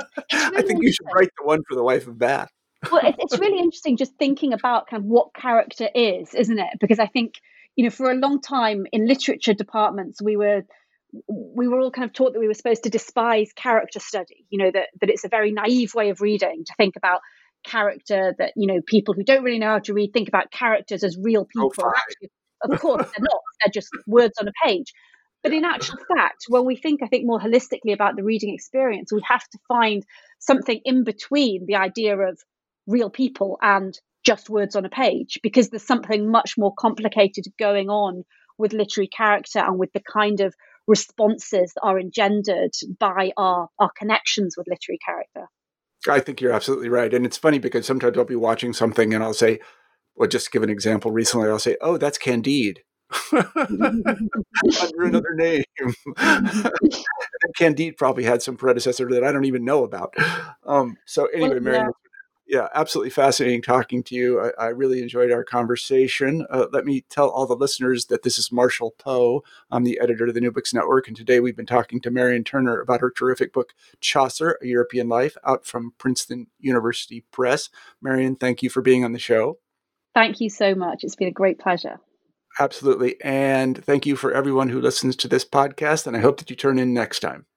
I think you should write the one for the wife of Bath. Well, it's really interesting just thinking about kind of what character is, isn't it? Because I think, you know, for a long time in literature departments, we were we were all kind of taught that we were supposed to despise character study, you know, that, that it's a very naive way of reading to think about character, that, you know, people who don't really know how to read think about characters as real people. Oh, Actually, of course, they're not. They're just words on a page. But in actual fact, when we think, I think, more holistically about the reading experience, we have to find something in between the idea of real people and just words on a page, because there's something much more complicated going on with literary character and with the kind of responses that are engendered by our, our connections with literary character. I think you're absolutely right. And it's funny because sometimes I'll be watching something and I'll say, well, just to give an example, recently I'll say, oh, that's Candide. under another name. Candide probably had some predecessor that I don't even know about. Um, so anyway, well, Marion, yeah. yeah, absolutely fascinating talking to you. I, I really enjoyed our conversation. Uh, let me tell all the listeners that this is Marshall Poe. I'm the editor of the New Books Network, and today we've been talking to Marion Turner about her terrific book, Chaucer, A European Life, out from Princeton University Press. Marion, thank you for being on the show. Thank you so much. It's been a great pleasure. Absolutely. And thank you for everyone who listens to this podcast. And I hope that you turn in next time.